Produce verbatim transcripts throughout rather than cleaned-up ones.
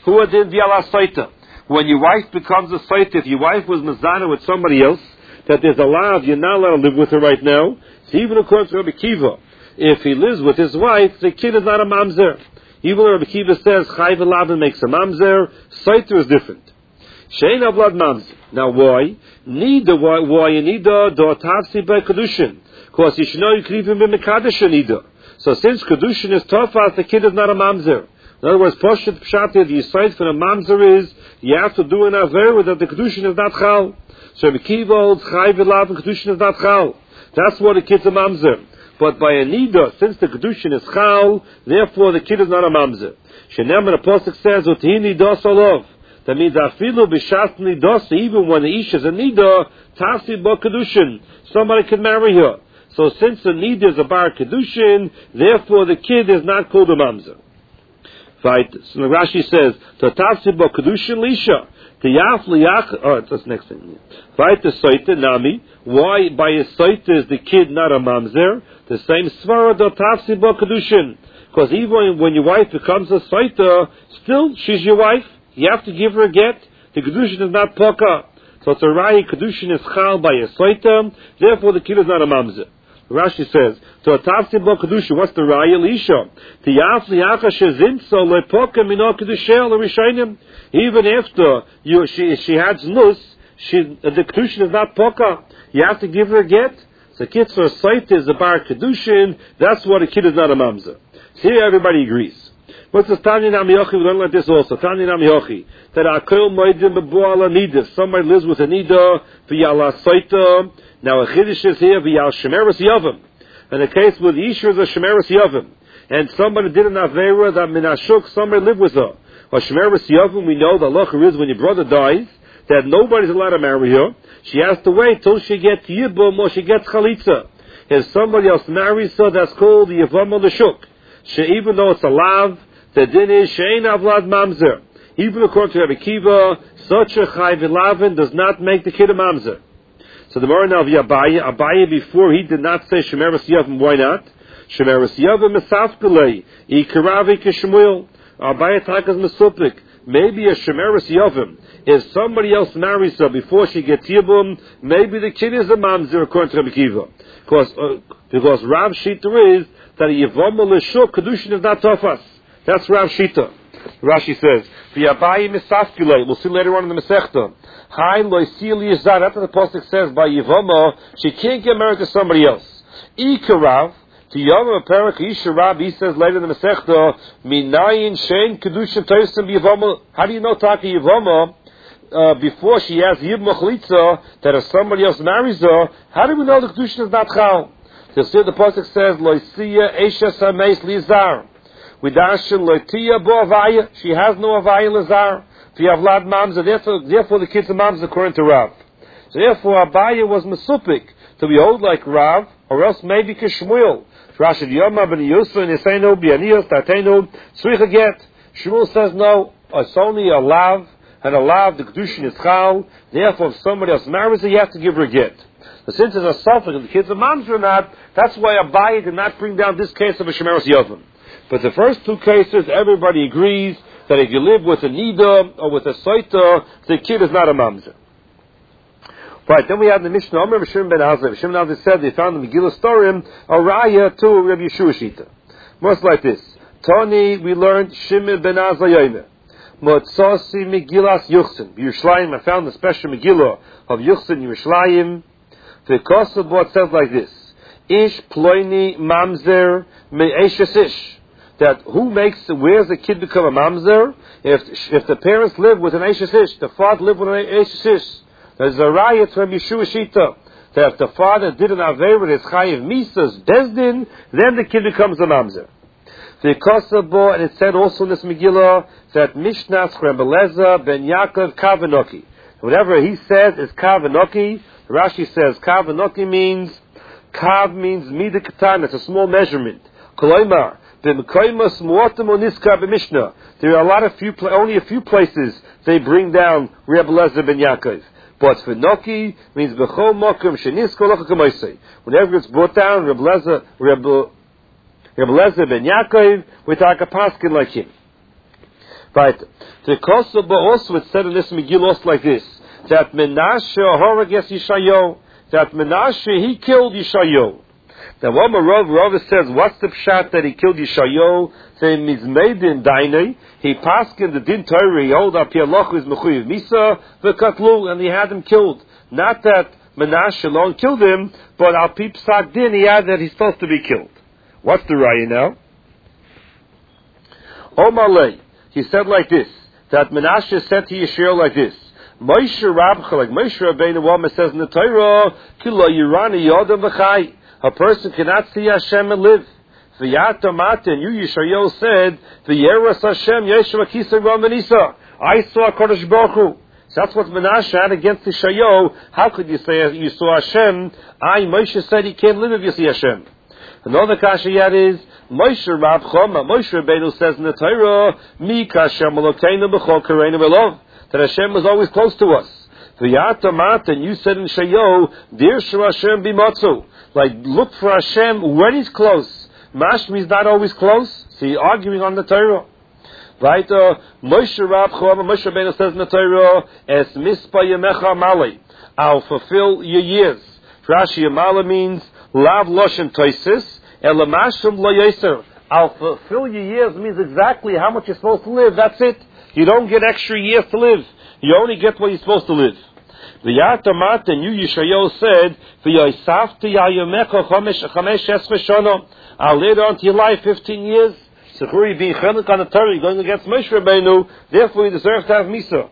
Who did the ala saita? When your wife becomes a saita, if your wife was mazana with somebody else, that there's a law, you're not allowed to live with her right now. So even according to Rabbi Kiva, if he lives with his wife, the kid is not a mamzer. Even Rabbi Kiva says chayv lavin makes a mamzer, saita is different. Shein avlad mamzer. Now why? Nida, why, why you need the tafsi by kedushin? Because you should know you can even be mekadosh nida. So since kedushin is tofas, the kid is not a mamzer. In other words, poshet pshat, the aside for the mamzer is you have to do an aver that the kedushin is not chal. So Rabbi Kiva holds chayv lavin kedushin is not chal. That's why the kid's a mamzer. But by a nida, since the kedushin is chal, therefore the kid is not a mamzer. Shenem and the pasuk says utini dos olov. That means afilu b'shat nidos, even when the ish is a nida, tafsi bo kedushin, somebody can marry her. So since the nida is a bar kedushin, therefore the kid is not called a mamzer. Right? So Rashi says to tafsi bo kedushin lisha. The yaf liyach. Oh, that's the next thing. Right? The soita nami. Why by a soita is the kid not a mamzer? The same svara do tafsi bo kedushin. Because even when your wife becomes a soita, still she's your wife. You have to give her a get. The kedushin is not poka. So it's a rai kedushin is chal by a soita. Therefore the kid is not a mamzer. Rashi says, to a tafsi bo kedushin, what's the rai elisha? The yaf liyacha shezinso lepoka mino kedushel l'rishayim. Even after you, she she had znus, she the kedushin is not poka. You have to give her a get. So kitzur site is a bar kedushin. That's why the kid is not a mamzer. So here everybody agrees. What's this Tanya Namiyochi? We learn like this also. Tanya Namiyochi. That akol moedim bebuala nida. Somebody lives with a nida v'yala saita. Now a chiddush is here v'yal shemeres yavim. In the case with Yisha is a shemeres yavim, and somebody did an avera that minashuk, somebody lived with her. Or shemeres yavim, we know the halacha is when your brother dies, that nobody's allowed to marry her. She has to wait till she gets yibum or she gets chalitza. If somebody else marries her, that's called the yavam or the shuk. She, even though it's a lav, the din is shein avlad mamzer. Even according to Rabbi Kiva, such a chayv lavin does not make the kid a mamzer. So the Gemara now of Abaye, Abaye before he did not say shemeres yavim. Why not? Shemeres yavim mesafkelei ikaravi kishmuel. Abaye takas mesupik. Maybe a shemeres yavim. If somebody else marries her before she gets yibum, maybe the kid is a mamzer according to Rabbi Kiva. Because uh, because Rav Shita is that a yavam l'shuk kedushin is not tofas. That's Rav Shita. Rashi says, "V'yabayi misafkulei." We'll see later on in the Masechta. Hai loisili yizad. After the pasuk says by Yivama, she can't get married to somebody else. Ikarav to Yavama Perak Yisharav. He says later in the Masechta, "Minayin shein kedushin toisim b'Yivama." How do you know Taki Yivama uh, before she has Yib Machlitza that if somebody else marries her? How do we know the kedushin is not chal? So see the pasuk says, "Loisiya eisha sameis lizar." With Darshan Loitia Bo Avaya, she has no Avaya Lazar. If you have Lad Mamza, therefore, therefore the kids are Mamza according to Rav. So therefore Abaya was Mesupik to be old like Rav, or else maybe Kishmuel. Rashid Yoma ben Yusuf and Yiseno Bianios Tateno Tzricha Get. Shmuel says no, it's only a Lav, and a Lav, the Kedushin is Chal. Therefore, if somebody else marries her, you have to give her a get. But since it's a suffix and the kids are Mamza or not, that's why Abaya did not bring down this case of a Shemeres Yovim. But the first two cases, everybody agrees that if you live with a nida or with a soita, the kid is not a mamzer. Right, then we have the Mishnah. I remember Shimon ben Azai. Shimon ben Azai said they found the Megillah Storim a raya to Rabbi Yeshua Shita. Most like this. Tani, we learned Shimon ben Azai Yomer. Motzasi Megillas Yuchsin. Yerushalayim, I found the special Megillah of Yuchsin Yerushalayim. The Kosovo says like this. Ish ploini mamzer me'eshes ish. That who makes, where does the kid become a mamzer? If if the parents live with an Eishes Ish, the father lived with an Eishes Ish. There's a riot from Yeshua Shita. That if the father did an Aveh with his Chayiv Misas, Bezdin, then the kid becomes a mamzer. The Kosabo, and it said also in this Megillah, that Mishnas Rebeleza ben Yaakov Kavanoki. Whatever he says is Kavanoki. Rashi says Kavanoki means, Kav means Mida Katan, it's a small measurement. Koloimar. There are a lot of few, only a few places they bring down Rebbe Lezer ben Yaakov. But for Noki means b'chol mokum shenisko locha kamoisei. Whenever it's brought down Rebbe Lezer, Rebbe Lezer ben Yaakov, we talk a paskin like him. Right. The Kosovo also it said in this Megillah like this, that Menashe Horag Es Yishayo, that Menashe he killed Yishayo. Now what Rav Rav says, what's the pshat that he killed Yishayo? Then Mizmeidin Dainei, he passed in the Din Torah, he held up Yaloch is Mechuyev Misa v'Katlu, and he had him killed. Not that Menashe alone killed him, but Al Pi Psak Din he had that he's supposed to be killed. What's the raya now? Omalei, he said like this, that Menashe said to Yisrael like this, Moshe Rabcha, like Moshe Rabbeinu Wama says in the Torah, Kilo Yirani Yodam V'chai, a person cannot see Hashem and live. V'yata Mata, and you Yisrael said, V'yeras Hashem Yeshua Kisa Ramanisa, I saw Kodesh Baruch Hu. So that's what Menashe had against Yishayo. How could you say you saw Hashem? I, Moshe said he can't live if you see Hashem. Another kasha yet is Moshe Rab Choma. Moshe Rabbeinu says in the Torah, Mi kashem Elokeinu b'chol kareinu belov, that Hashem was always close to us. V'yata mat, and you said in Shayo, Dir Shur Hashem b'matzu, like look for Hashem when He's close. Mashmi is not always close. So you're arguing on the Torah. Right? Uh, Moshe Rab Choma. Moshe Rabbeinu says in the Torah, Es mispa yemecha mali, I'll fulfill your years. Rashi Yamala means Lav Loshen Toisis, Elamashim Lo Yeser. I'll fulfill your years means exactly how much you're supposed to live. That's it. You don't get extra years to live. You only get what you're supposed to live. V'yatamat, and you Yishayo said, V'yoisafti yayomecha chamesh esre shono. I'll later on to your life fifteen years. Sechuri being chelik on the Torah, you're going against Moshe Rabbeinu, therefore you deserve to have Misa.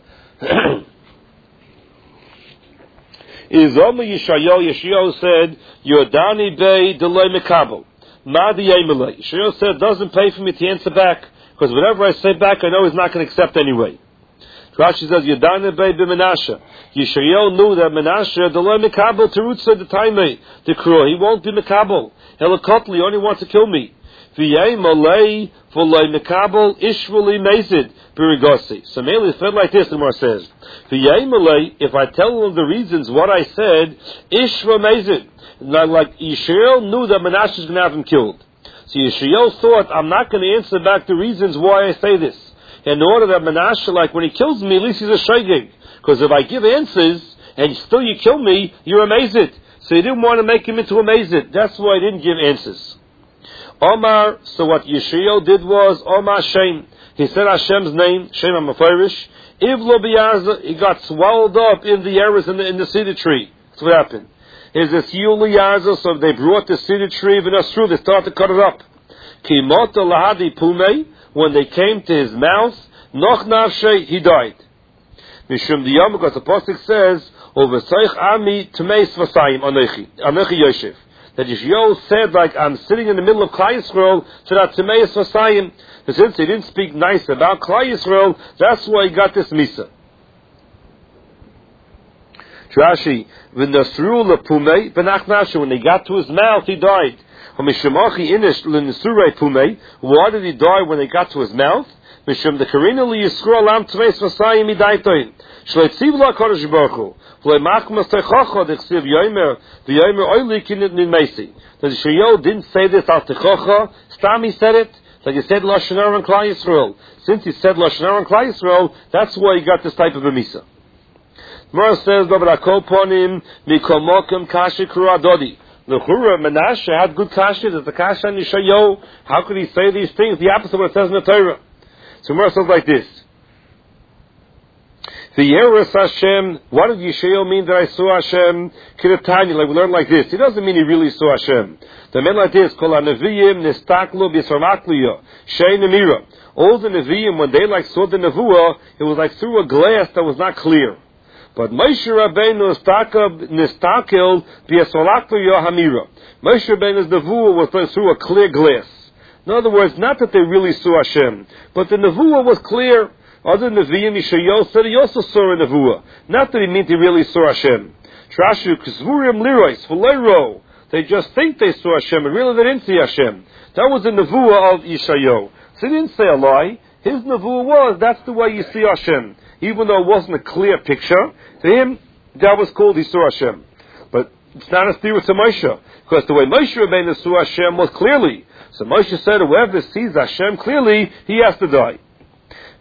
Is Omer Yishayo, Yishayo said, Yodani Bey Delay Mekabel. Madi Yemelei. Yishayo said, doesn't pay for me to answer back, because whatever I say back, I know he's not going to accept anyway. Rashi says, Yodani Bey B'Menashe. Yishayo knew that Menashe, Delay Mekabel, Terutza the Taimei, the Kruah. He won't be Mekabel. Helikotli only wants to kill me. V'yei v'loi mekabel ishvuli mezid b'rigosi. So mainly it's said like this, the Gemara says. V'yei if I tell them the reasons what I said, ishva mezid. Like Yisrael knew that Menashe is going to have him killed. So Yisrael thought, I'm not going to answer back the reasons why I say this. In order that Menashe, like when he kills me, at least he's a shogeg. Because if I give answers, and still you kill me, you're a mezid. So he didn't want to make him into a mezid. That's why he didn't give answers. Omar, so what Yisrael did was, Omar Shem, he said Hashem's name, Shem HaMefarish, Ivlo B'Yarza, he got swallowed up in the areas in the, in the cedar tree. That's what happened. Is this Yuli Yarza, so they brought the cedar tree, V'Nasru, they started to cut it up. Ki Mota Lahadi Pumei, when they came to his mouth, Noch Navshei, he died. Mishum Diyam, because the Pasuk says, Overseich Ami Tmeis Vasayim, Anechi, Anechi Yoshev. That Yisrael said, like, I'm sitting in the middle of Klai Yisrael, so that Tmeis Vasayim, since he didn't speak nice about Klai Yisrael, that's why he got this Misa. Rashi, V'Nasru L'Pumei, V'Nach Nashu, when they got to his mouth, he died. V'Mishamachi Inish L'Nesurei Pumei, why did he die when they got to his mouth? Mishum the Karina L'Yisrael Lam Tmeis Vasayim Idaitoin. Shleitziv La Kodesh Baruch Hu. That Yisrael didn't say this al techocha, Stam he said it, like he said Lashon Hara and Klai Yisrael. Since he said Lashon Hara and Klai Yisrael, that's why he got this type of a misa. Gemara says, Davrakol ponim mikomokim kashi kuradodi. L'chura Menashe had good kashi, there's the kashi on Yishayo. How could he say these things? The opposite of what it says in the Torah. So Gemara says like this. The Yeras Hashem, what did Yishael mean that I saw Hashem? Kiratanya, like we learned like this. He doesn't mean he really saw Hashem. The men like this, Kol HaNevi'im Nistaklu B'Yisramakliya, Shei Nemira. All the Nevi'im, when they like saw the Nevuah, it was like through a glass that was not clear. But Moshe Rabbeinu Nistakel B'Yisramakliya Hamira. Moshe Rabbeinu's Nevuah was through a clear glass. In other words, not that they really saw Hashem, but the Nevuah was clear. Other Nevi'im, Yishayo said he also saw a Nevuah. Not that he meant he really saw Hashem. Trashu K'zvurim Lirois, V'leiro. They just think they saw Hashem, and really they didn't see Hashem. That was the Nevuah of Yishayo. So he didn't say a lie. His Nevuah was, that's the way you see Hashem. Even though it wasn't a clear picture, to him, that was called he saw Hashem. But it's not a theory to Moshe. Because the way Moshe Rabbeinu saw Hashem was clearly. So Moshe said, whoever sees Hashem clearly, he has to die.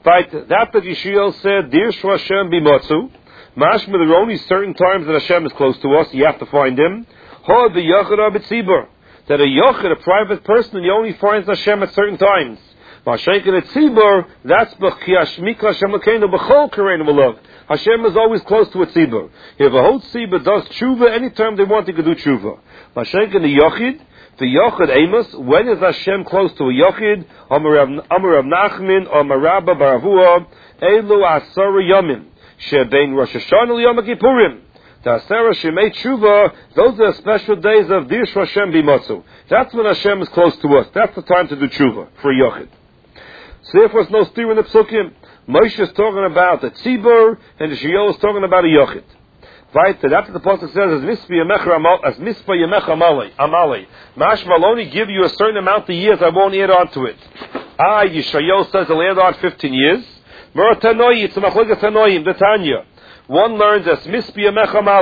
Right, that that Yisrael said, Dir Shua Hashem b'motzu. Mashma, there are only certain times that Hashem is close to us. You have to find Him. Ha b'yachid b'tzibur. That a yachid, a private person, he only finds Hashem at certain times. Mashenkin at tzibur, that's b'chiyashmika Hashem l'keinu b'chol kareinu v'lov. Hashem is always close to a tzibur. If a whole tzibur does tshuva, anytime they want, they can do tshuva. Mashenkin the yachid, the yachid amos, when is Hashem close to a yachid? Amar Rav Nachman, Amar Rabba Baravua, Elu Asara Yomim, Shebein Rosh Hashanah Yom Kippurim. The Asara Shemei Tshuva, those are the special days of Dir Shua Hashem b'motzu. That's when Hashem is close to us. That's the time to do tshuva for a yachid. So therefore, there's no steer in the psukim. Moshe is talking about the tzibur, and the Shiyol is talking about a yachid. Right? So that's what the pasuk says, as mispa yemecha amalei. Mashma, I'll only give you a certain amount of years, I won't add on to it. Ah, Yishayahu says I'll add on fifteen years. Mera Tanoi, it's a machlokes Tanoim, the Tanya. One learns as mispa yemecha amalei.